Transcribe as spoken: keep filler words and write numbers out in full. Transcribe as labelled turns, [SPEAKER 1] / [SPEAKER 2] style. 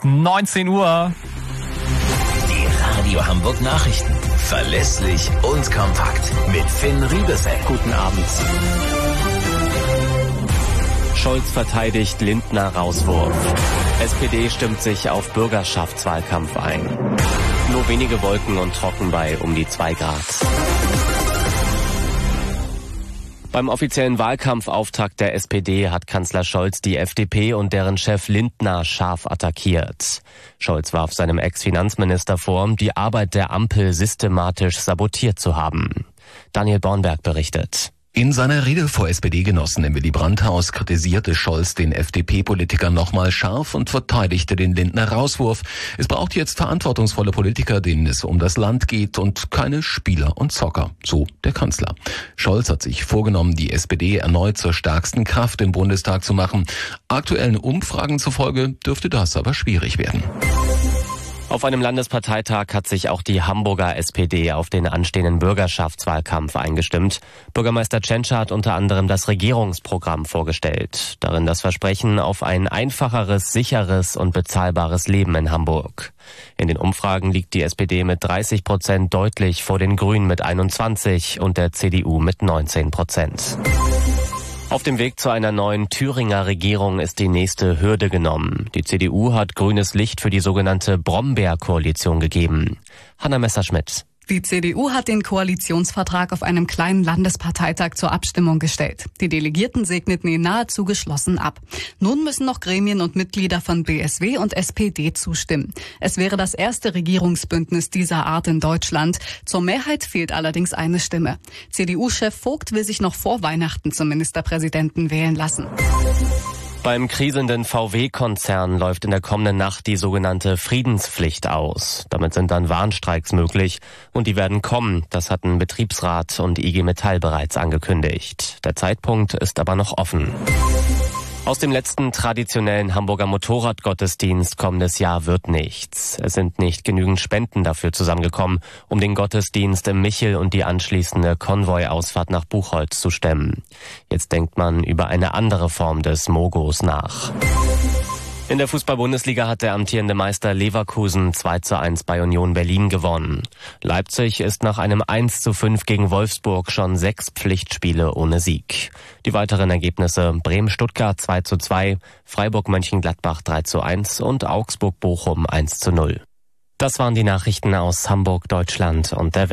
[SPEAKER 1] neunzehn Uhr.
[SPEAKER 2] Die Radio Hamburg Nachrichten. Verlässlich und kompakt. Mit Finn Riebesell.
[SPEAKER 3] Guten Abend. Scholz verteidigt Lindner-Rauswurf. S P D stimmt sich auf Bürgerschaftswahlkampf ein. Nur wenige Wolken und trocken bei um die zwei Grad. Beim offiziellen Wahlkampfauftakt der S P D hat Kanzler Scholz die F D P und deren Chef Lindner scharf attackiert. Scholz warf seinem Ex-Finanzminister vor, die Arbeit der Ampel systematisch sabotiert zu haben. Daniel Bornberg berichtet.
[SPEAKER 4] In seiner Rede vor S P D-Genossen im Willy-Brandt-Haus kritisierte Scholz den F D P-Politiker nochmal scharf und verteidigte den Lindner-Rauswurf. Es braucht jetzt verantwortungsvolle Politiker, denen es um das Land geht und keine Spieler und Zocker, so der Kanzler. Scholz hat sich vorgenommen, die S P D erneut zur stärksten Kraft im Bundestag zu machen. Aktuellen Umfragen zufolge dürfte das aber schwierig werden.
[SPEAKER 3] Auf einem Landesparteitag hat sich auch die Hamburger S P D auf den anstehenden Bürgerschaftswahlkampf eingestimmt. Bürgermeister Tschentscher hat unter anderem das Regierungsprogramm vorgestellt. Darin das Versprechen auf ein einfacheres, sicheres und bezahlbares Leben in Hamburg. In den Umfragen liegt die S P D mit dreißig Prozent deutlich vor den Grünen mit einundzwanzig und der C D U mit neunzehn Prozent. Auf dem Weg zu einer neuen Thüringer Regierung ist die nächste Hürde genommen. Die C D U hat grünes Licht für die sogenannte Brombeer-Koalition gegeben. Hanna Messerschmidt.
[SPEAKER 5] Die C D U hat den Koalitionsvertrag auf einem kleinen Landesparteitag zur Abstimmung gestellt. Die Delegierten segneten ihn nahezu geschlossen ab. Nun müssen noch Gremien und Mitglieder von B S W und S P D zustimmen. Es wäre das erste Regierungsbündnis dieser Art in Deutschland. Zur Mehrheit fehlt allerdings eine Stimme. C D U-Chef Vogt will sich noch vor Weihnachten zum Ministerpräsidenten wählen lassen.
[SPEAKER 3] Beim krisenden V W-Konzern läuft in der kommenden Nacht die sogenannte Friedenspflicht aus. Damit sind dann Warnstreiks möglich und die werden kommen. Das hatten Betriebsrat und I G Metall bereits angekündigt. Der Zeitpunkt ist aber noch offen. Aus dem letzten traditionellen Hamburger Motorradgottesdienst kommendes Jahr wird nichts. Es sind nicht genügend Spenden dafür zusammengekommen, um den Gottesdienst im Michel und die anschließende Konvoi-Ausfahrt nach Buchholz zu stemmen. Jetzt denkt man über eine andere Form des Mogos nach. In der Fußball-Bundesliga hat der amtierende Meister Leverkusen zwei zu eins bei Union Berlin gewonnen. Leipzig ist nach einem eins zu fünf gegen Wolfsburg schon sechs Pflichtspiele ohne Sieg. Die weiteren Ergebnisse: Bremen-Stuttgart zwei zu zwei, Freiburg-Mönchengladbach drei zu eins und Augsburg-Bochum eins zu null. Das waren die Nachrichten aus Hamburg, Deutschland und der Welt.